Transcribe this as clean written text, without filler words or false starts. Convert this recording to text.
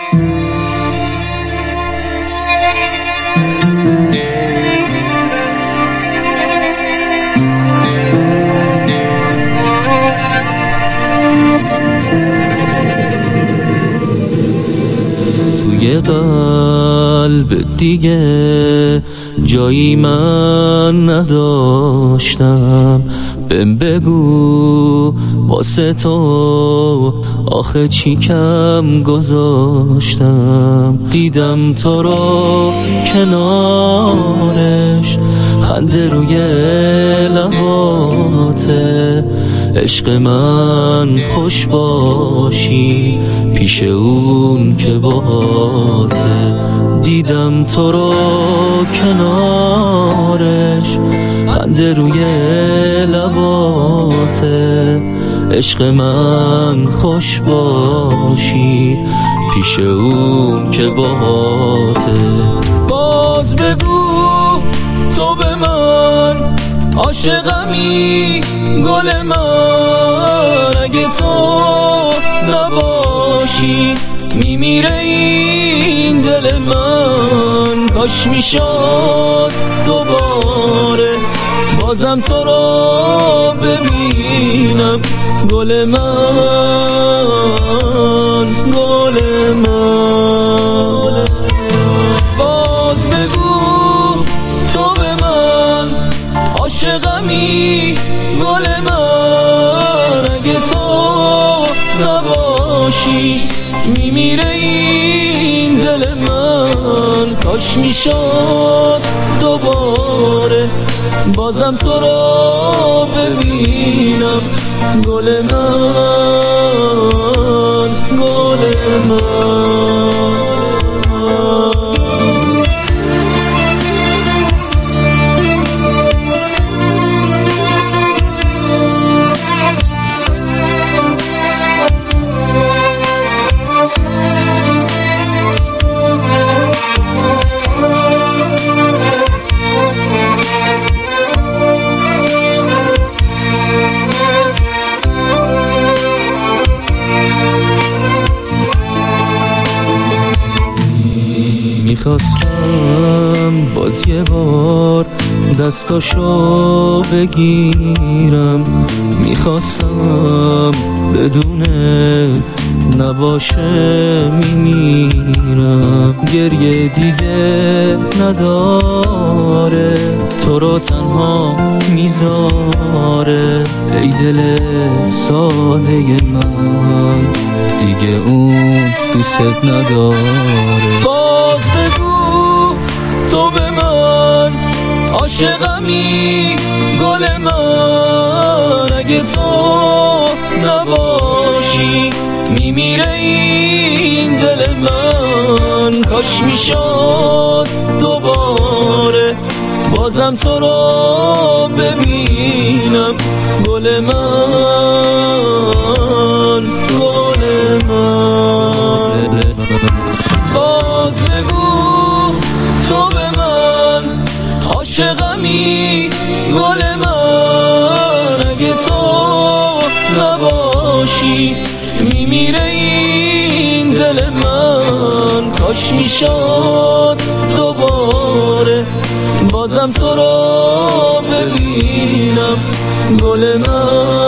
توی قلب دیگه جایی من نداشتم، بهم بگو واسه تو آخه چی کم گذاشتم. دیدم تو رو کنارش، خنده روی لباته، عشق من خوش باشی پیش اون که باته. دیدم تو رو کنارش، خنده روی لباته، عشق من خوش باشی پیش اون که باته. باز بگو تو به من عاشقمی گل من، اگه تو نباشی میمیره این دل من. کاش میشد دوباره بازم تو رو ببینم گل من، گل من. باز بگو تو به من عاشقمی گل من، اگه تو نباشی میمیره این دل من. کاش میشد دوباره بازم تو رو ببینم گل من، گل من. میخواستم باز یه بار دستاشو بگیرم، میخواستم بدونه نباشه میمیرم. گریه دیگه نداره تو رو تنها میذاره، ای دل ساده من دیگه اون دوست نداره. باز بگو تو به من عاشقمی گل من، اگه تو نباشی میمیره این دل من. کاش میشد دوباره بازم تو رو ببینم گل من، گل من. باز بگو تو به من عاشقمی گل من، اگه تو نباشی میمیره این دل من. کاش میشد دوباره بازم تو رو ببینم گل من.